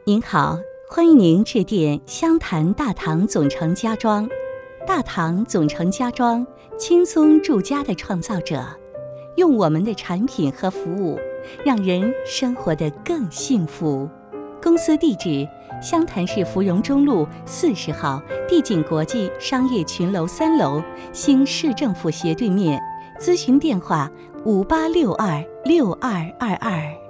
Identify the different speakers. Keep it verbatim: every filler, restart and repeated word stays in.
Speaker 1: 您好，欢迎您致电湘潭大唐总成家装。大唐总成家装，轻松住家的创造者，用我们的产品和服务，让人生活得更幸福。公司地址：湘潭市芙蓉中路四十号帝景国际商业群楼三楼，新市政府斜对面。咨询电话：五八六二六二二二。